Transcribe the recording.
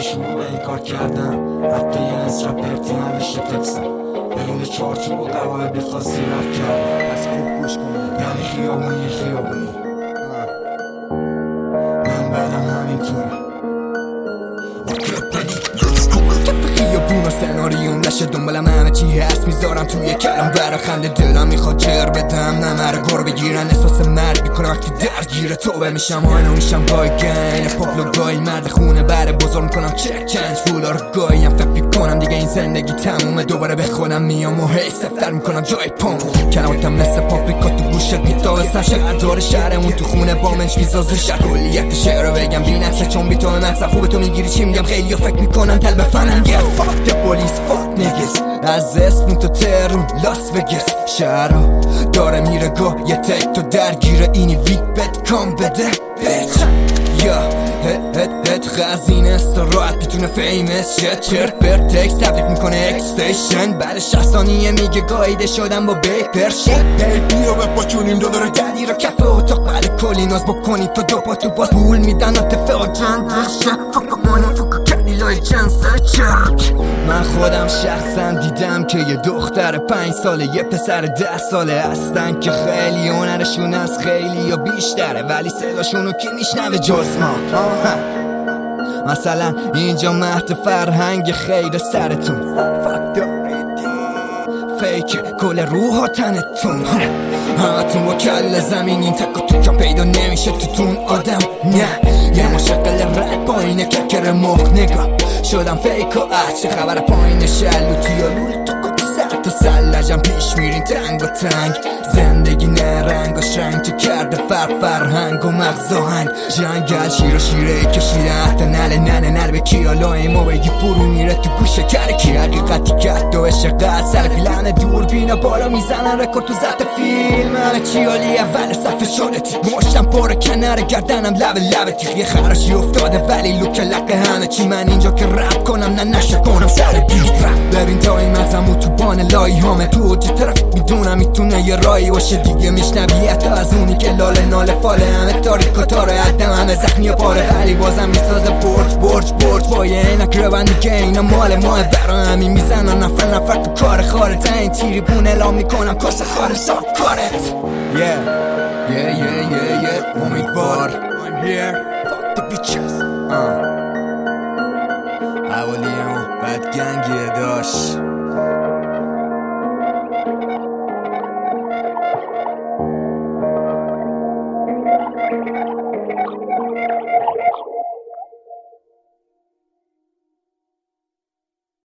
شروع این کار کردم، حتی یه اسرا پرتی نوشته تکسم بدون چارچوب و قواعد خاصی رفت کردم. از خوب گوش کن، یعنی خیابونی من بدم همینطور خیابون و سناریو نشه دنبالم همه چی هست میذارم توی کلام برا خنده دلم میخواد جر بدم نمره گر بگیرن احساس مرگ میکنم وقتی درگیر توبه میشم آینو میشم بایگین پاپلو گای مرد خونه بره بزرگ میکنم چک چنج فولا رو گایم فکر میکنم دیگه این زندگی تمومه دوباره به خودم میام و هی سفتر میکنم جای پام کلاماتم مثل پاپریکا تو گوشت میتابستم شهردار شهرمون تو خونه با منش میسازه شهر کلیت شعر رو بگم بی نفسه چون بی تو مقصد خوبه تو میگیری چی میگم خیلی فکر میکنن تل بفنم گه فاک ده پولیس فاک نگس از اسم تو ترون لاس وگس شهرها داره میره گاه یه تک تو درگیره اینی ویک بد کام بده بیچ یا هت خزینه استراحت میتونه فیمس شه چرت پر تکس تبلیغ میکنه اکستیشن بعد 60 ثانیه میگه گاییده شدم با بیپر شه هی بیا بپاچونیم $1 ددی رو کف اتاق بعد کلی ناز بکنی تا دو پا تو باز پول میدن اتفاق جندشه فکا مانی فکا کنیلای جنسه چرک من خودم شخصا دیدم که یه دختر 5 ساله یه پسر 10 ساله هستن که خیلی هنرشون از خیلی یا بیشتره ولی صداشونو کی میشنوه جز ما مثلا اینجا مهد فرهنگ خیر سرتون فیک کل روح تنتون همتون با کل زمین این تک و توکم پیدا نمیشه توتون آدم نه یه مشغل رد پایینه ککر مخ نگاه شدم فیک و از چه خبر پایین شلوتی یا لول تو سر تا سلجم پیش میرین تنگ و تنگ زندگی نه رنگ و شنگ چه کرده فرهنگ و مغز آهنگ جنگل شیر و شیره کشیده حتی نل به کیالای ما بگی فرو میره تو گوشه کرکی حقیقتی کت و عشقت سر فیلن دور بینا بالا میزنن رکورد تو زد فیلم همه چیالی اول صفحه شدتی مشتم پاره کنار گردنم لب یه خراشی افتاده ولی لوک لقه همه چی من اینجا که رپ کنم نه نشه کنم سر بیت رپ ببین تا این مغزم و تو بان لای همه تو اوج ترافیک میدونم میتونه یه رایی باشه دیگه میشنوی حتی از اونی که لاله ناله فاله همه تاریک و تاره عدم همه زخمی و پاره ولی بازم میسازه برج با یه اینک روان دیگه اینا مال ماه برا همین میزنن نفر تو کار خاره تا این تیری بون اعلام میکنم کاسه خاره ساب کارت امیدوار I'm here fuck the bitches حوالیم بد گنگیه داشت